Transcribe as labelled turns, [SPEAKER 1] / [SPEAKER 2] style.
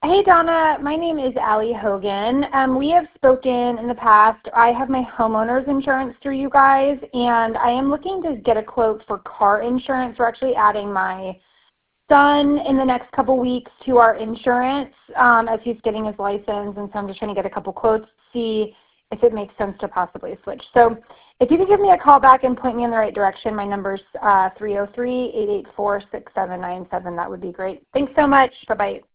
[SPEAKER 1] Hey Donna, my name is Allie Hogan. We have spoken in the past. I have my homeowner's insurance through you guys, and I am looking to get a quote for car insurance. We're actually adding my son in the next couple weeks to our insurance as he's getting his license, and so I'm just trying to get a couple quotes to see if it makes sense to possibly switch. So if you could give me a call back and point me in the right direction, my number's 303-884-6797. That would be great. Thanks so much. Bye-bye.